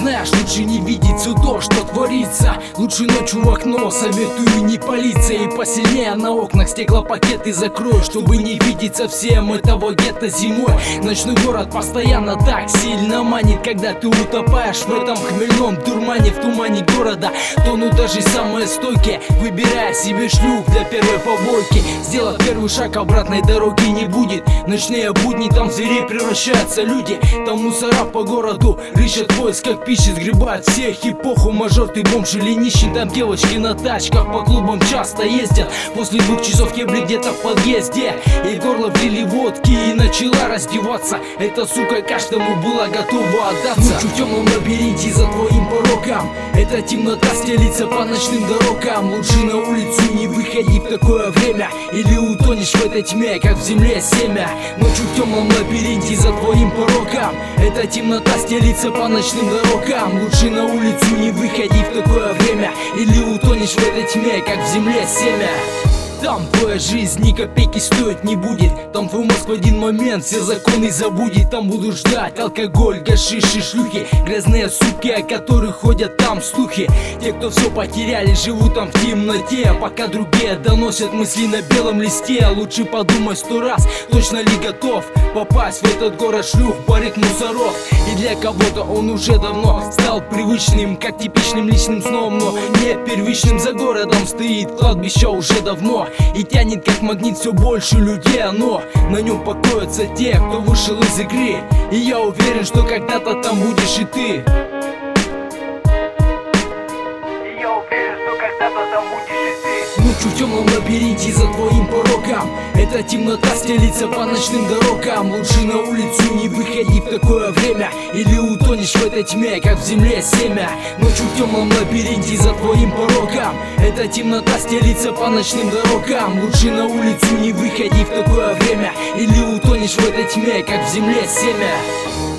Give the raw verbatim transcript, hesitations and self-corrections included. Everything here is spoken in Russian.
знаешь, лучше не видеть все то, что творится. Лучше ночью в окно, советую не палиться. И посильнее на окнах стеклопакеты закрой, чтобы не видеть совсем этого гетто зимой. Ночной город постоянно так сильно манит, когда ты утопаешь в этом хмельном дурмане. В тумане города тонут даже самые стойкие, выбирая себе шлюх для первой побойки. Сделав первый шаг, обратной дороги не будет. Ночные будни, там в зверей превращаются люди. Там мусора по городу рыщат в поисках пищи, сгребают всех эпоху. Мажор, ты бомж или нищий, там девочки на тачках по клубам часто ездят. После двух часов кебли где-то в подъезде, и горло влили водки и начала раздеваться. Эта сука каждому была готова отдаться. Ночью в темном лабиринте за твоим пороком, эта темнота стелится по ночным дорогам. Лучше на улицу не выходи в такое время, или утонешь в этой тьме, как в земле семя. Ночью в темном лабиринте за твоим пороком, эта темнота стелится по ночным дорогам. Лучше на улицу не выходи в такое время, или утонешь в этой тьме, как в земле семя. Там твоя жизнь ни копейки стоить не будет. Там твой мозг в один момент все законы забудет. Там будут ждать алкоголь, гашиш и шлюхи, грязные суки, о которых ходят там слухи. Те, кто все потеряли, живут там в темноте, пока другие доносят мысли на белом листе. Лучше подумай сто раз, точно ли готов попасть в этот город шлюх, барыг, мусоров. И для кого-то он уже давно стал привычным, как типичным личным сном, но не первичным. За городом стоит кладбище уже давно, и тянет как магнит все больше людей оно. На нем покоятся те, кто вышел из игры, и я уверен, что когда-то там будешь и ты. И я уверен, что когда-то там будешь и ты. Ночью в темном лабиринте за твоим пороком, эта темнота стелится по ночным дорогам. Лучше на улицу не выходи в такое время, или утонешь в этой тьме, как в земле семя. Ночью в темном лабиринте за твоим пороком, эта темнота стелится по ночным дорогам. Лучше на улицу не выходи в такое время, или утонешь в этой тьме, как в земле семя.